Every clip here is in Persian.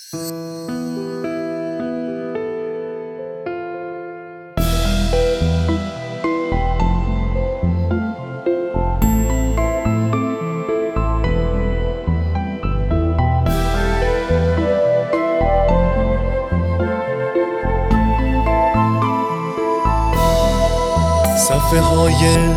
صفحه های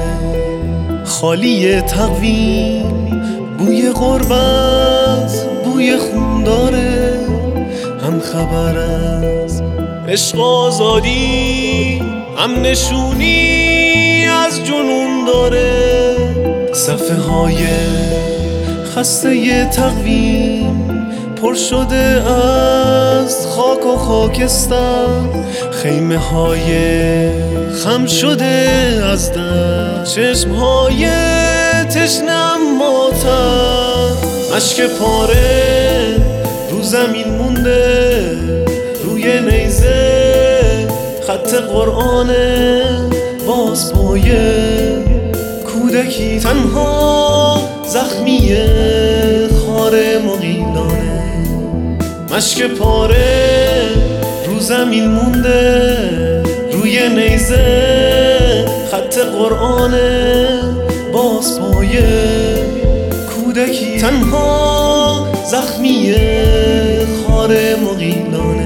خالی تقویم، بوی غربت بوی خون داره، هم خبر از عشق آزادی هم نشونی از جنون داره. صفحه های خسته تقویم پر شده از خاک و خاکستر، خیمه های خم شده از در، چشم های تشنم ماتم، اشک پاره رو زمین مونده، روی نیزه خط قرآنه، باز پایه کودکی تنها زخمیه خاره مغیلانه، مشک پاره رو زمین مونده، روی نیزه خط قرآنه، باز پایه کودکی تنها زخمیه خاره مغیلانه،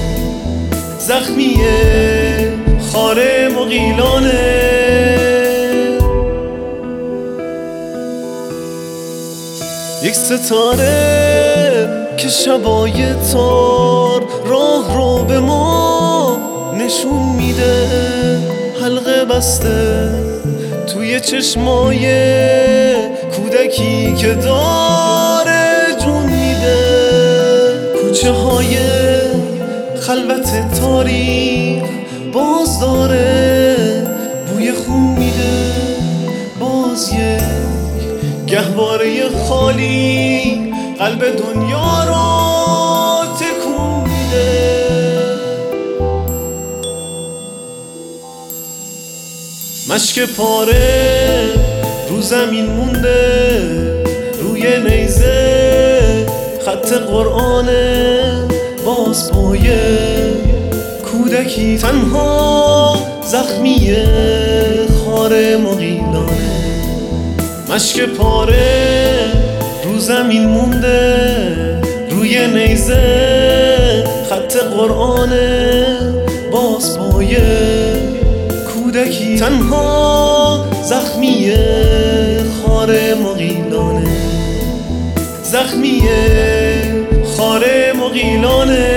زخمیه خاره مغیلانه. یک ستاره که شبای تار راه رو به ما نشون میده، حلقه بسته توی چشمای کودکی که داره جون میده، کوچه های خلوت تاریخ باز داره بوی خون میده، باز یک گهواره خالی قلب دنیا رو تکون میده. مشک پاره رو زمین مونده، روی نیزه خط قرآنه، باز پایه کودکی تنها زخمیه خاره مغیلانه، مشک پاره رو زمین مونده، روی نیزه خط قرآنه، باز پایه کودکی تنها زخمیه خاره مغیلانه، زخمیه خاره مغیلانه.